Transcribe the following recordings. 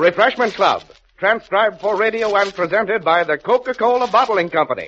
Refreshment Club, transcribed for radio and presented by the Coca-Cola Bottling Company.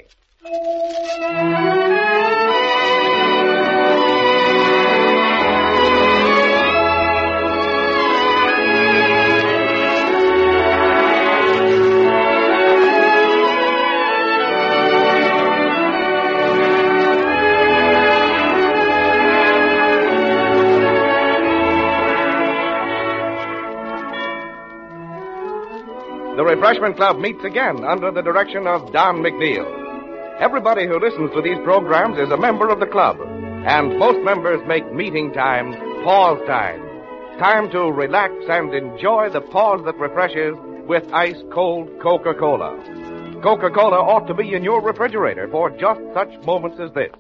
The Refreshment Club meets again under the direction of Don McNeil. Everybody who listens to these programs is a member of the club, and most members make meeting time pause time. Time to relax and enjoy the pause that refreshes with ice-cold Coca-Cola. Coca-Cola ought to be in your refrigerator for just such moments as this.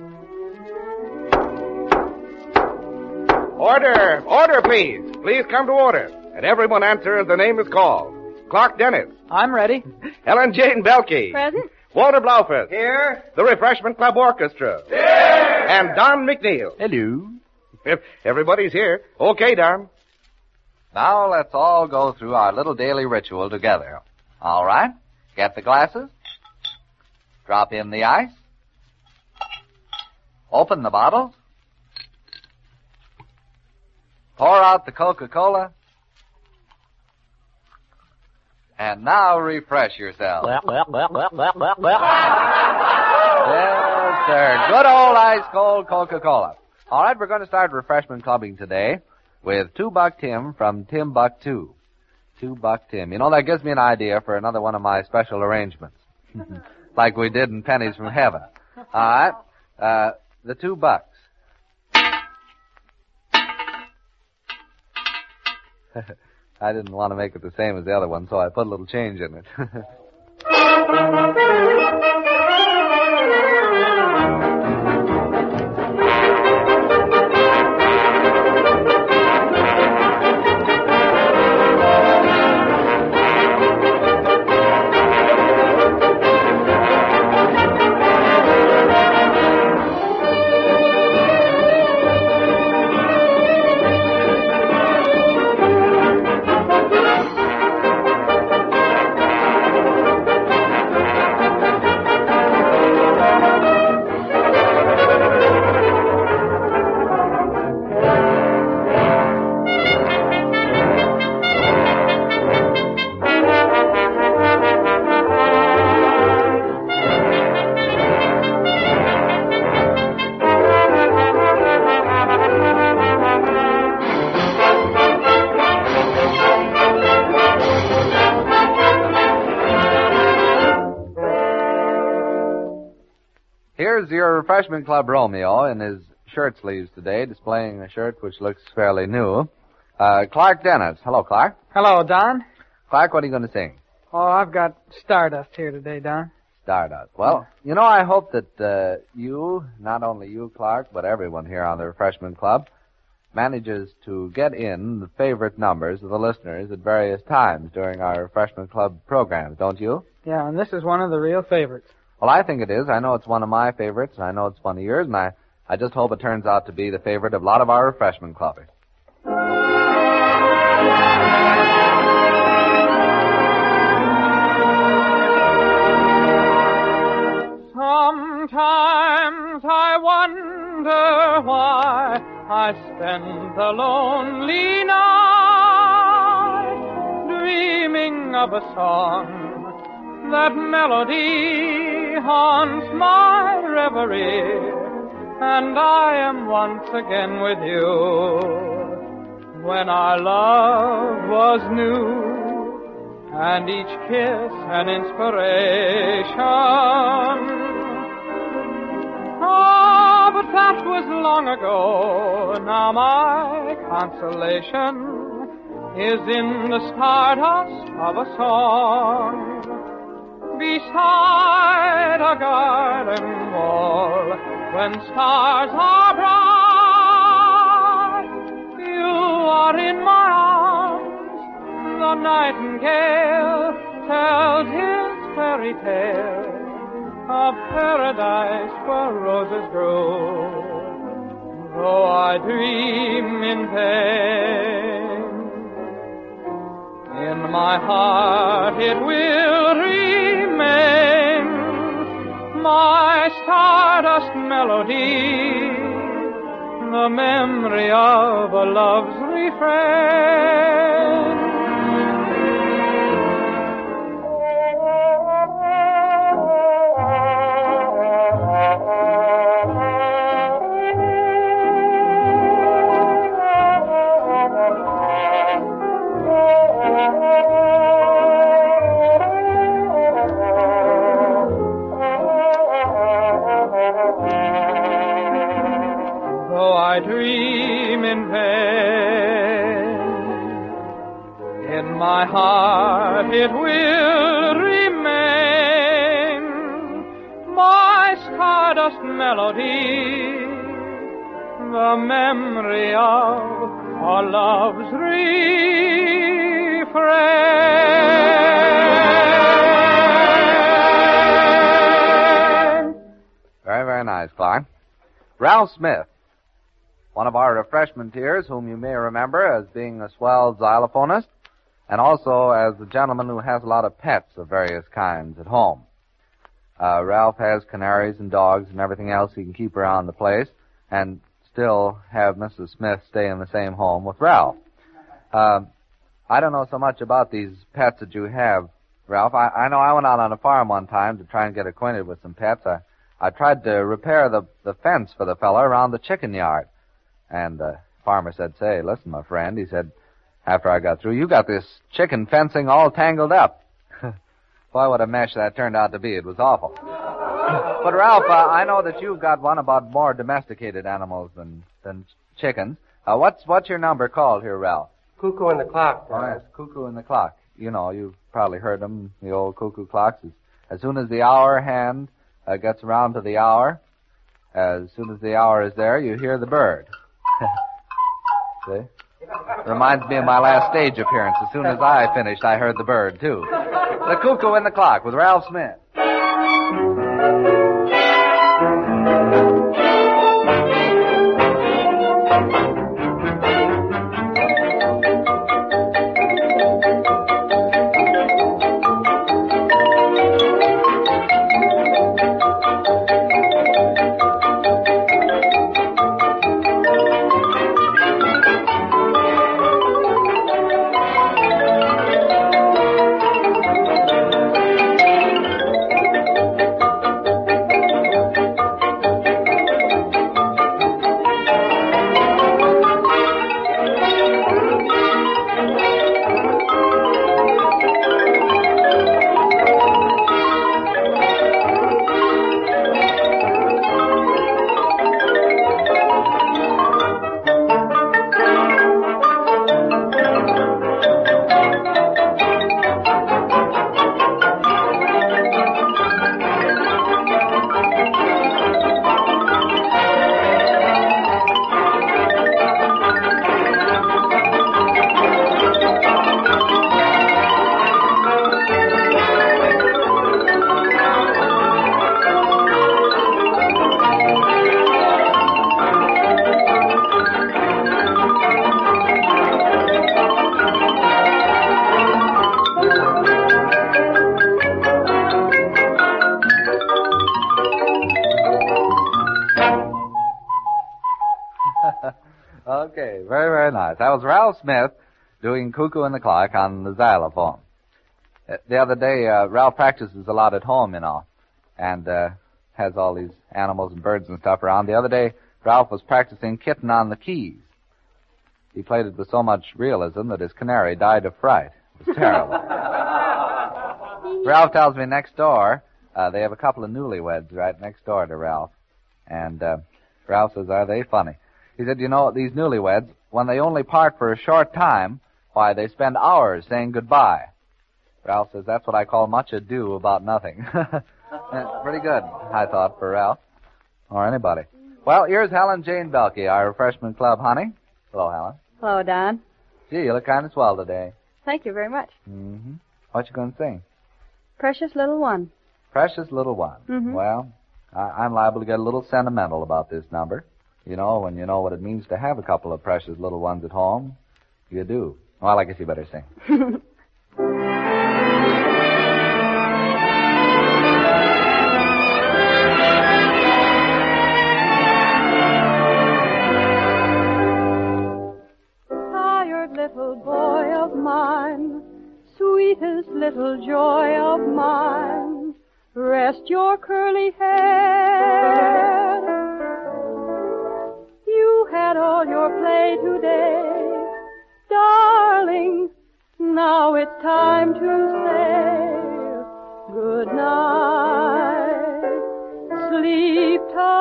Order! Order, please! Please come to order. And everyone answer as the name is called. Clark Dennis. I'm ready. Ellen Jane Belkey. Present. Walter Blaufus. Here. The Refreshment Club Orchestra. Here. And Don McNeil. Hello. If everybody's here. Okay, Don. Now let's all go through our little daily ritual together. All right? Get the glasses. Drop in the ice. Open the bottles. Pour out the Coca-Cola. And now refresh yourself. Yes, sir. Good old ice-cold Coca-Cola. All right, we're going to start refreshment clubbing today with Two Buck Tim from Timbuktu. Two Buck Tim. You know, that gives me an idea for another one of my special arrangements. Like we did in Pennies from Heaven. All right. The Two Bucks. I didn't want to make it the same as the other one, so I put a little change in it. Here's your Refreshment Club Romeo in his shirt sleeves today, displaying a shirt which looks fairly new. Clark Dennis. Hello, Clark. Hello, Don. Clark, what are you going to sing? Oh, I've got Stardust here today, Don. Stardust. Well, you know, I hope that you, not only you, Clark, but everyone here on the Refreshment Club, manages to get in the favorite numbers of the listeners at various times during our Refreshment Club programs, don't you? Yeah, and this is one of the real favorites. Well, I think it is. I know it's one of my favorites, and I know it's one of yours, and I just hope it turns out to be the favorite of a lot of our Refreshment Clubbers. Sometimes I wonder why I spend the lonely night dreaming of a song. That melody haunts my reverie, and I am once again with you. When our love was new, and each kiss an inspiration. Ah, but that was long ago. Now my consolation is in the stardust of a song. Beside a garden wall, when stars are bright, you are in my arms. The nightingale tells his fairy tale of paradise where roses grow. Though I dream in vain, in my heart it will remain, my stardust melody, the memory of a love's refrain. I dream in vain, in my heart it will remain, my stardust melody, the memory of a love's refrain. Very, very nice, Clark. Ralph Smith, one of our refreshmentiers, whom you may remember as being a swell xylophonist, and also as a gentleman who has a lot of pets of various kinds at home. Ralph has canaries and dogs and everything else he can keep around the place, and still have Mrs. Smith stay in the same home with Ralph. I don't know so much about these pets that you have, Ralph. I know I went out on a farm one time to try and get acquainted with some pets. I tried to repair the fence for the fella around the chicken yard. And the farmer said, "Say, listen, my friend," he said, after I got through, "you got this chicken fencing all tangled up." Boy, what a mess that turned out to be. It was awful. But, Ralph, I know that you've got one about more domesticated animals than chickens. What's your number called here, Ralph? Cuckoo and the Clock. Oh, yes, Cuckoo and the Clock. You know, you've probably heard them, the old cuckoo clocks. As soon as the hour hand gets around to the hour, as soon as the hour is there, you hear the bird. See? Reminds me of my last stage appearance. As soon as I finished, I heard the bird, too. The Cuckoo and the Clock with Ralph Smith. Okay, very, very nice. That was Ralph Smith doing Cuckoo and the Clock on the xylophone. The other day, Ralph practices a lot at home, you know, and has all these animals and birds and stuff around. The other day, Ralph was practicing Kitten on the Keys. He played it with so much realism that his canary died of fright. It was terrible. Ralph tells me next door, they have a couple of newlyweds right next door to Ralph. And Ralph says, are they funny? He said, you know, these newlyweds, when they only part for a short time, why, they spend hours saying goodbye. Ralph says, that's what I call much ado about nothing. Pretty good, I thought, for Ralph. Or anybody. Well, here's Helen Jane Belkey, our refreshment club honey. Hello, Helen. Hello, Don. Gee, you look kind of swell today. Thank you very much. Mm-hmm. What you going to sing? Precious Little One. Precious Little One. Mm-hmm. Well, I'm liable to get a little sentimental about this number. You know, when you know what it means to have a couple of precious little ones at home, you do. Well, I guess you better sing. sweetest little joy of mine, rest your curly head. You had all your play today, darling. Now it's time to say good night. Sleep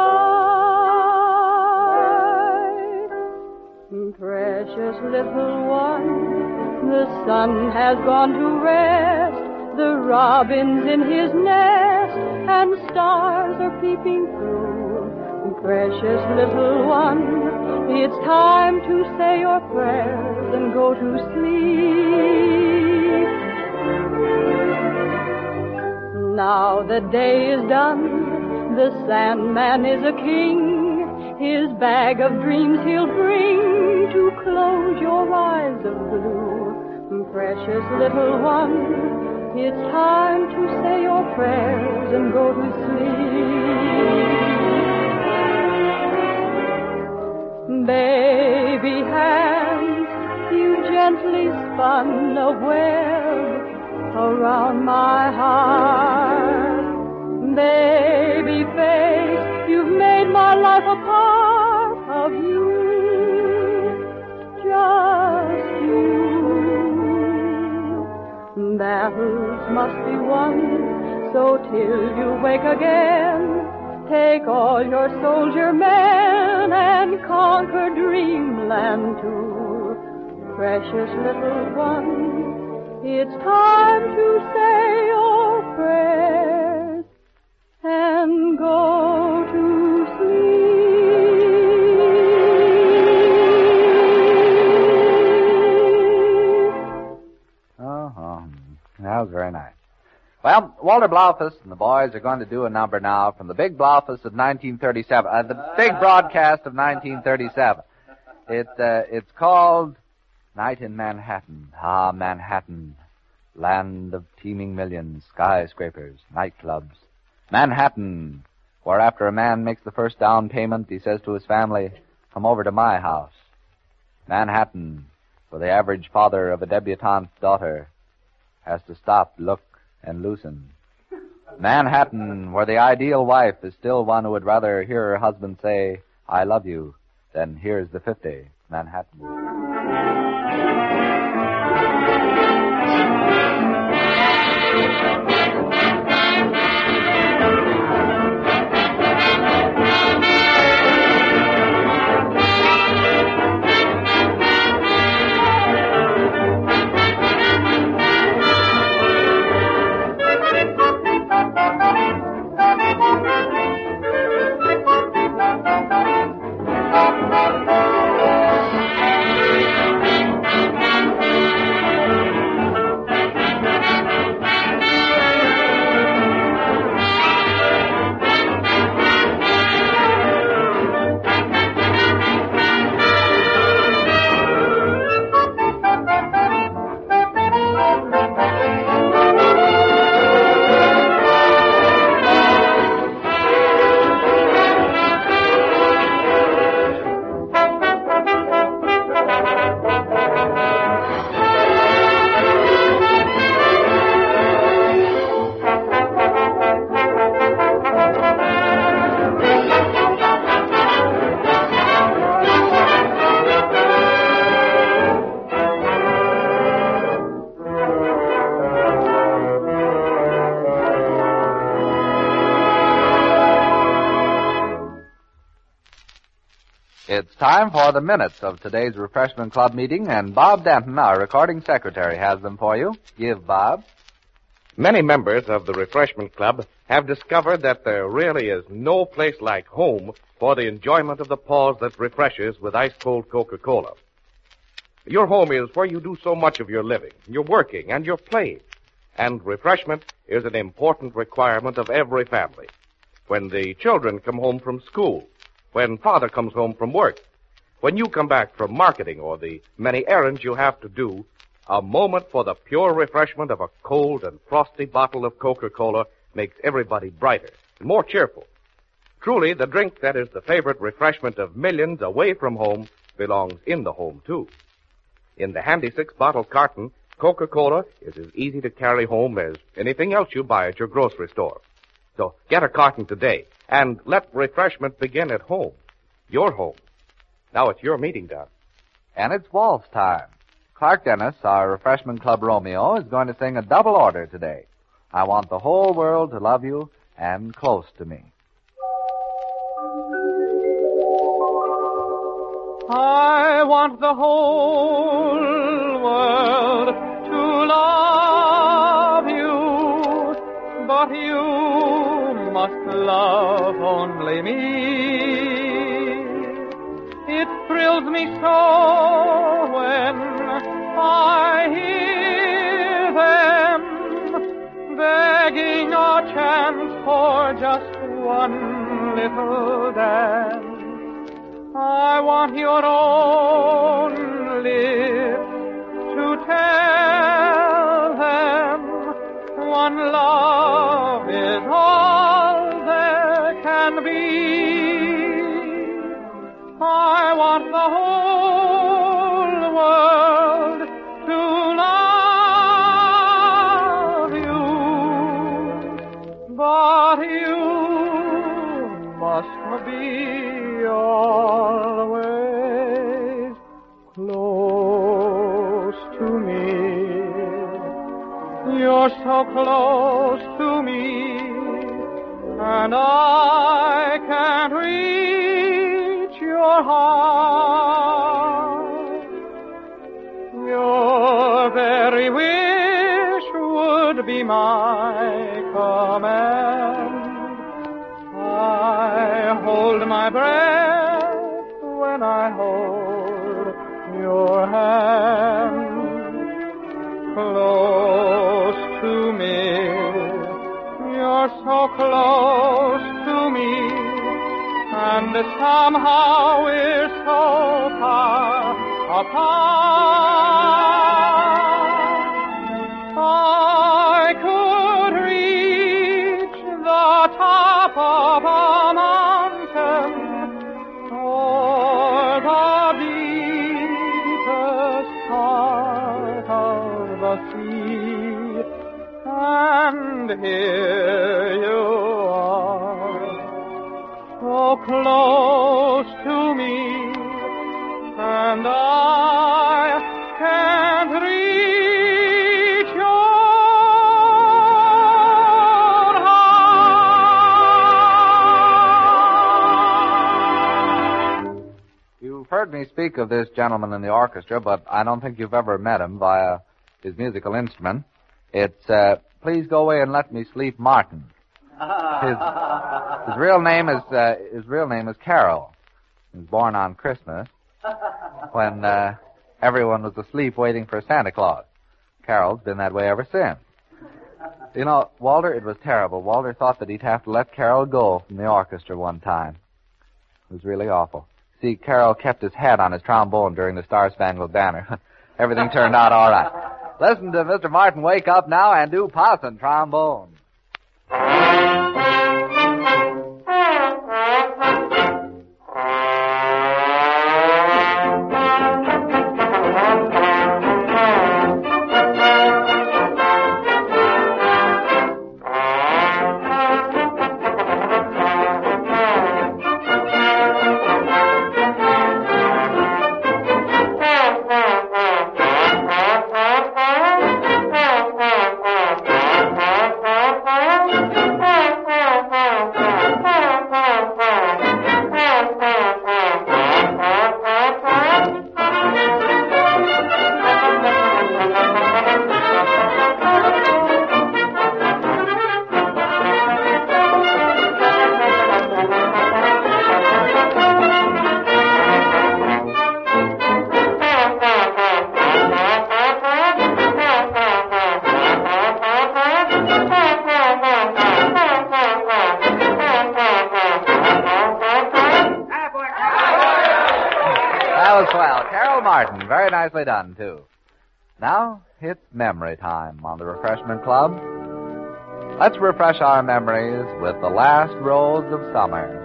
tight, precious little one. The sun has gone to rest. The robin's in his nest, and stars are peeping through. Precious little one, it's time to say your prayers and go to sleep. Now the day is done, the Sandman is a king. His bag of dreams he'll bring to close your eyes of blue. Precious little one, it's time to say your prayers and go to sleep. Baby hands, you gently spun a web around my heart. Baby face, you've made my life a part of you, just you. Battles must be won, so till you wake again, take all your soldier men and conquer dreamland too. Precious little one, it's time to say your prayers and go to sleep. That was very nice. Well, Walter Blaufuss and the boys are going to do a number now from the big Blaufuss of 1937, the big broadcast of 1937. It's called Night in Manhattan. Ah, Manhattan, land of teeming millions, skyscrapers, nightclubs. Manhattan, where after a man makes the first down payment, he says to his family, come over to my house. Manhattan, where the average father of a debutante daughter has to stop, look, and loosen. Manhattan, where the ideal wife is still one who would rather hear her husband say, I love you, than here's the 50. Manhattan. It's time for the minutes of today's Refreshment Club meeting, and Bob Denton, our recording secretary, has them for you. Give, Bob. Many members of the Refreshment Club have discovered that there really is no place like home for the enjoyment of the pause that refreshes with ice-cold Coca-Cola. Your home is where you do so much of your living, your working, and your playing. And refreshment is an important requirement of every family. When the children come home from school, when father comes home from work, when you come back from marketing or the many errands you have to do, a moment for the pure refreshment of a cold and frosty bottle of Coca-Cola makes everybody brighter and more cheerful. Truly, the drink that is the favorite refreshment of millions away from home belongs in the home, too. In the handy 6-bottle carton, Coca-Cola is as easy to carry home as anything else you buy at your grocery store. So get a carton today and let refreshment begin at home. Your home. Now it's your meeting time. And it's waltz time. Clark Dennis, our Refreshment Club Romeo, is going to sing a double order today. I want the whole world to love you and close to me. I want the whole world to love you, but you must love only me. It thrills me so when I hear them begging a chance for just one little dance. I want your own lips to tell them one love is all there can be. I want the whole world to love you, but you must be always close to me. You're so close to me, and I can't reach your heart. Your very wish would be my command. I hold my breath when I hold your hand. Close to me, you're so close to me, and somehow we're so far apart. I could reach the top of a mountain or the deepest part of the sea, and here you are, so close to me, and I can't reach your heart. You've heard me speak of this gentleman in the orchestra, but I don't think you've ever met him via his musical instrument. It's Please Go Away and Let Me Sleep Martin. His real name is Carol. He was born on Christmas when everyone was asleep waiting for Santa Claus. Carol's been that way ever since. You know, Walter, it was terrible. Walter thought that he'd have to let Carol go from the orchestra one time. It was really awful. See, Carol kept his head on his trombone during the Star-Spangled Banner. Everything turned out all right. Listen to Mr. Martin wake up now and do Parson trombone. Very nicely done, too. Now, it's memory time on the Refreshment Club. Let's refresh our memories with the last rose of summer.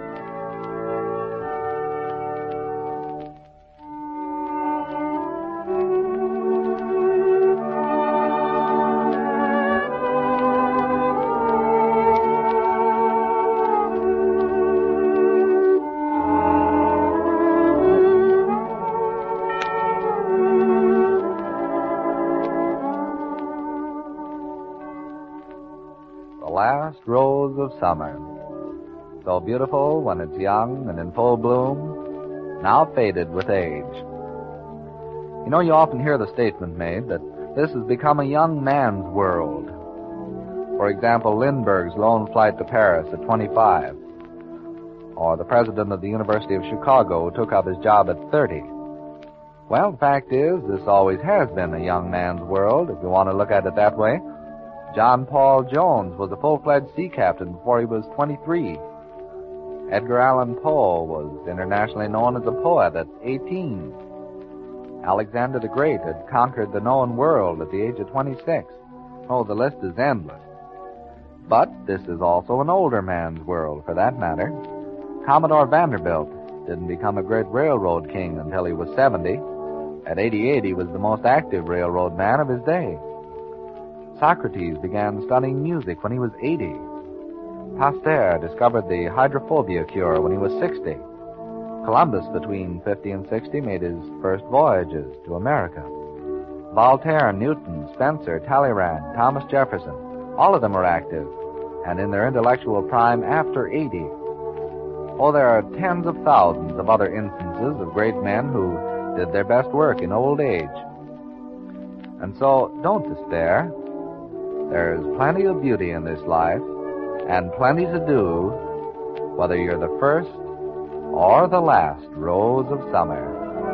last rose of summer. So beautiful when it's young and in full bloom, now faded with age. You know, you often hear the statement made that this has become a young man's world. For example, Lindbergh's lone flight to Paris at 25. Or the president of the University of Chicago who took up his job at 30. Well, the fact is, this always has been a young man's world, if you want to look at it that way. John Paul Jones was a full-fledged sea captain before he was 23. Edgar Allan Poe was internationally known as a poet at 18. Alexander the Great had conquered the known world at the age of 26. Oh, the list is endless. But this is also an older man's world, for that matter. Commodore Vanderbilt didn't become a great railroad king until he was 70. At 88, he was the most active railroad man of his day. Socrates began studying music when he was 80. Pasteur discovered the hydrophobia cure when he was 60. Columbus, between 50 and 60, made his first voyages to America. Voltaire, Newton, Spencer, Talleyrand, Thomas Jefferson, all of them are active and in their intellectual prime after 80. Oh, there are tens of thousands of other instances of great men who did their best work in old age. And so, don't despair. There's plenty of beauty in this life, and plenty to do, whether you're the first or the last rose of summer.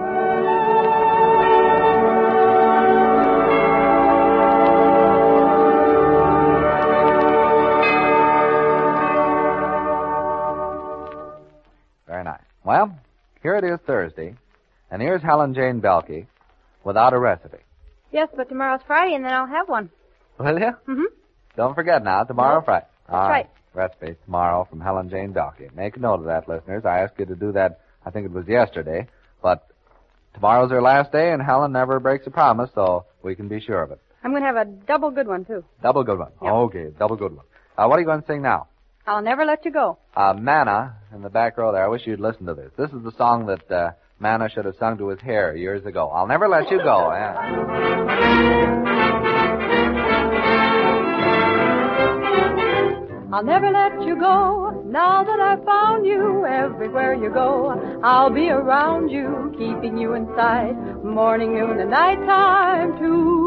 Very nice. Well, here it is Thursday, and here's Helen Jane Belke without a recipe. Yes, but tomorrow's Friday, and then I'll have one. Will you? Mm-hmm. Don't forget now, tomorrow, Friday. That's right. Recipes tomorrow from Helen Jane Belke. Make a note of that, listeners. I asked you to do that, I think it was yesterday, but tomorrow's her last day, and Helen never breaks a promise, so we can be sure of it. I'm going to have a double good one, too. Double good one. Yep. Okay, double good one. What are you going to sing now? I'll never let you go. Manna, in the back row there. I wish you'd listen to this. This is the song that Manna should have sung to his hair years ago. I'll never let you go. I'll never let you go, now that I've found you. Everywhere you go, I'll be around you, keeping you in sight, morning, noon, and nighttime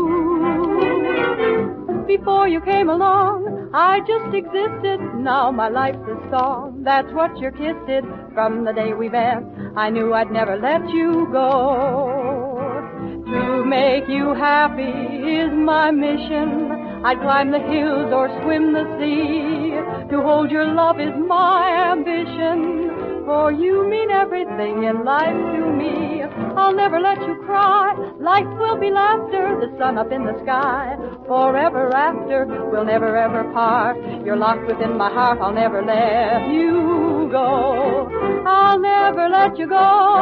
too. Before you came along, I just existed, now my life's a song. That's what your kiss did from the day we met. I knew I'd never let you go. To make you happy is my mission. I'd climb the hills or swim the sea. To hold your love is my ambition. For you mean everything in life to me. I'll never let you cry. Life will be laughter, the sun up in the sky. Forever after, we'll never ever part. You're locked within my heart, I'll never let you go. I'll never let you go.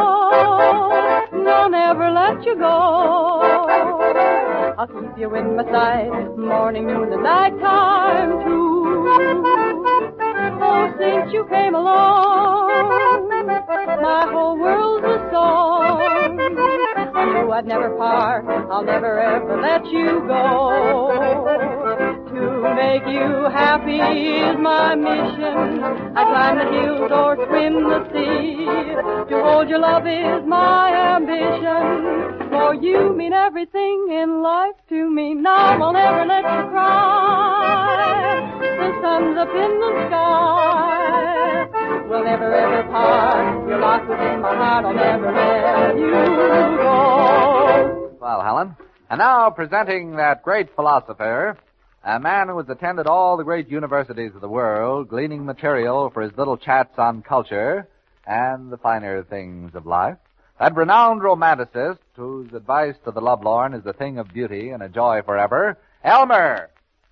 I'll never let you go. I'll keep you in my sight, morning, noon, and nighttime too. Oh, since you came along, my whole world's a song. I knew I'd never part, I'll never ever let you go. To make you happy is my mission. I climb the hills or swim the sea. To hold your love is my ambition. For you mean everything in life to me. Now I'll never let you cry. The sun's up in the sky. We'll never ever part. You're locked within my heart. I'll never let you go. Well, Helen. And now presenting that great philosopher, a man who has attended all the great universities of the world, gleaning material for his little chats on culture and the finer things of life. That renowned romanticist whose advice to the lovelorn is a thing of beauty and a joy forever, Elmer.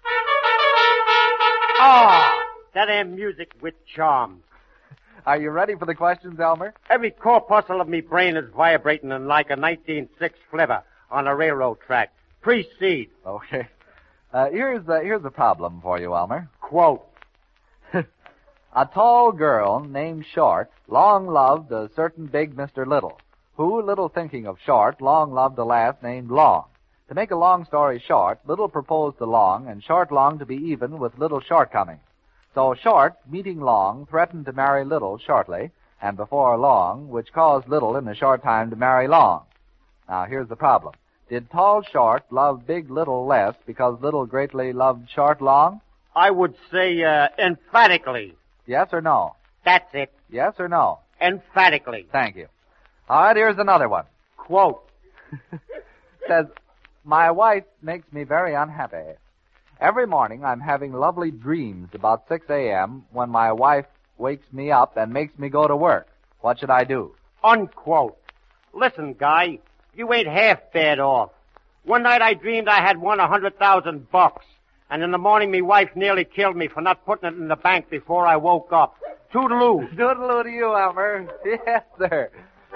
That ain't music with charm. Are you ready for the questions, Elmer? Every corpuscle of me brain is vibrating like a 1906 flivver on a railroad track. Proceed. Okay. Here's the problem for you, Elmer. Quote. A tall girl named Short long loved a certain big Mr. Little, who, little thinking of Short, long loved a lass named Long. To make a long story short, Little proposed to Long, and Short longed to be even with Little's shortcomings. So Short, meeting Long, threatened to marry Little shortly, and before long, which caused Little in a short time to marry Long. Now, here's the problem. Did Tall Short love Big Little less because Little greatly loved Short Long? I would say, emphatically. Yes or no? That's it. Yes or no? Emphatically. Thank you. All right, here's another one. Quote. Says, my wife makes me very unhappy. Every morning I'm having lovely dreams about 6 a.m. when my wife wakes me up and makes me go to work. What should I do? Unquote. Listen, Guy, you ain't half bad off. One night I dreamed I had won $100,000, and in the morning me wife nearly killed me for not putting it in the bank before I woke up. Toodaloo. Toodaloo to you, Elmer. Yes, sir.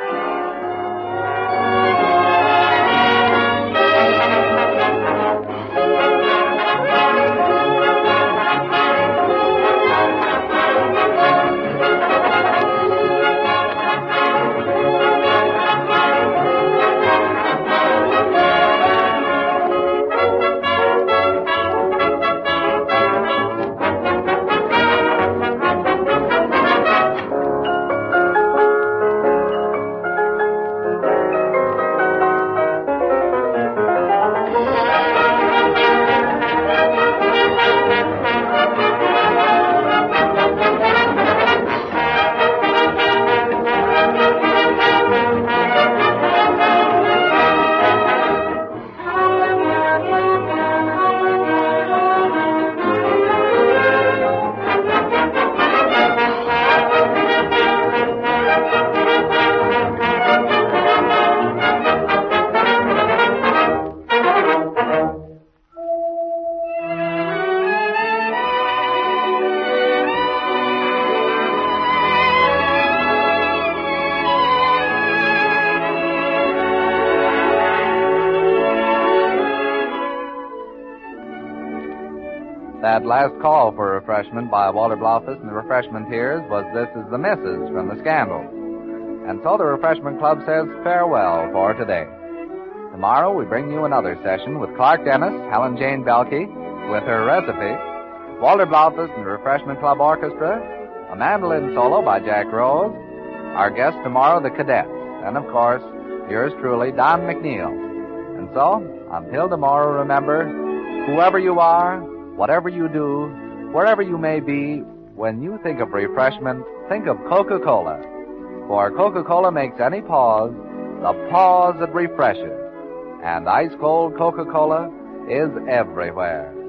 That last call for refreshment by Walter Blofus and the Refreshmenteers was This Is the Missus from the Scandal. And so the Refreshment Club says farewell for today. Tomorrow we bring you another session with Clark Dennis, Helen Jane Belkey, with her recipe, Walter Blofus and the Refreshment Club Orchestra, a mandolin solo by Jack Rose, our guest tomorrow, the Cadets, and of course, yours truly, Don McNeil. And so, until tomorrow, remember, whoever you are, whatever you do, wherever you may be, when you think of refreshment, think of Coca-Cola. For Coca-Cola makes any pause the pause that refreshes. And ice-cold Coca-Cola is everywhere.